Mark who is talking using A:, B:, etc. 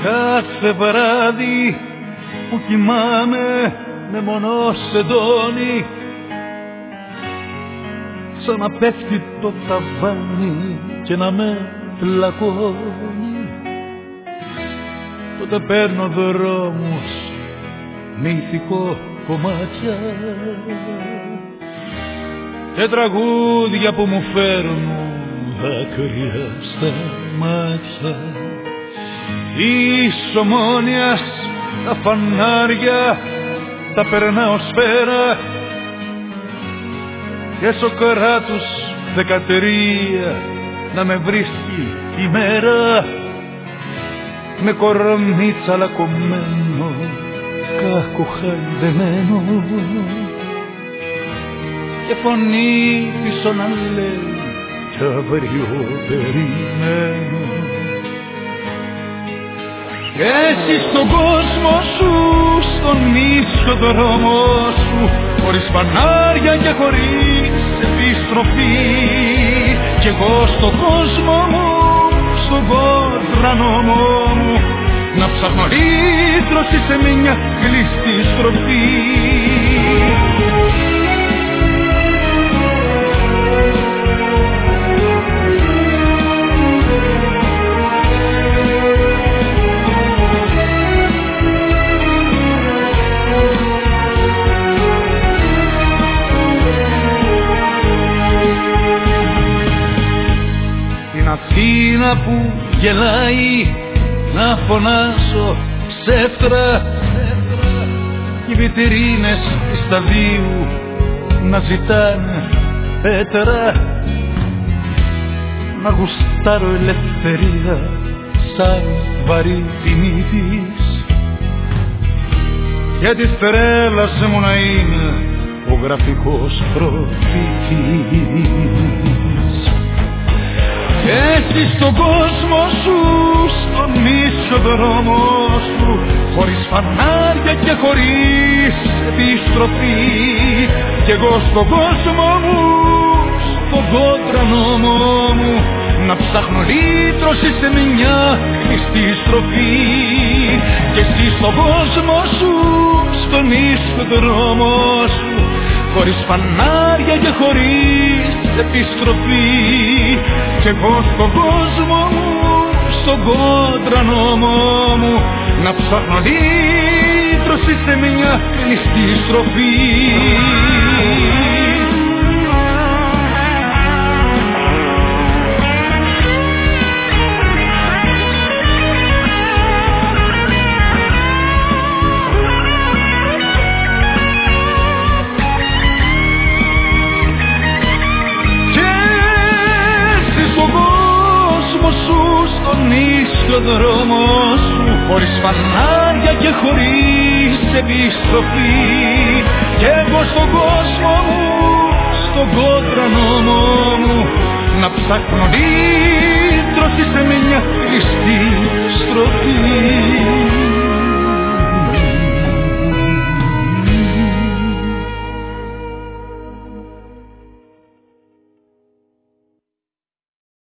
A: Κάθε βράδυ που κοιμάμαι με μονό σεντόνι, σαν να πέφτει το ταβάνι και να με πλακώνει, τότε παίρνω δρόμους με ηθικό κομμάτια και τραγούδια που μου φέρνουν δάκρυα στα μάτια. Της Ομόνοιας τα φανάρια τα περνάω σφαίρα και Σοκράτους 13 να με βρίσκει η μέρα, με κορμί τσαλακωμένο, κακοχαϊδεμένο και φωνή πίσω να λέει κι αύριο περιμένω. Και εσύ στον κόσμο σου, στον ίσιο δρόμο σου, χωρίς φανάρια και χωρίς επιστροφή, κι εγώ στον κόσμο μου, στον κόντρανόμο μου, να ψάχνω λύτρωση σε μια κλειστή στροφή. Αθήνα που γελάει να φωνάσω ψεύτρα, οι βιτρίνες της σταδίου να ζητάνε πέτρα, να γουστάρω ελευθερία σαν βαρύ τιμή της, για της τρέλας μου να είναι ο γραφικός προφήτης. Και εσύ στον κόσμο σου, στον ίσιο δρόμο σου, χωρίς φανάρια και χωρίς επιστροφή, κι εγώ στον κόσμο μου, στον κόντρανόμο μου, να ψάχνω λύτρωση σε μια κλειστή στροφή. Και εσύ στον κόσμο σου, στον ίσιο δρόμο σου, χωρίς φανάρια και χωρίς επιστροφή, κι εγώ στον κόσμο μου, στον κόντρανόμο μου, να ψάχνω λύτρωση σε μια κλειστή στροφή. Στον ίσιο δρόμο σου, χωρίς φανάρια και χωρίς επιστροφή, κι εγώ στον κόσμο μου, στον κόντρανόμο μου, να ψάχνω λύτρωση σε μια κλειστή στροφή.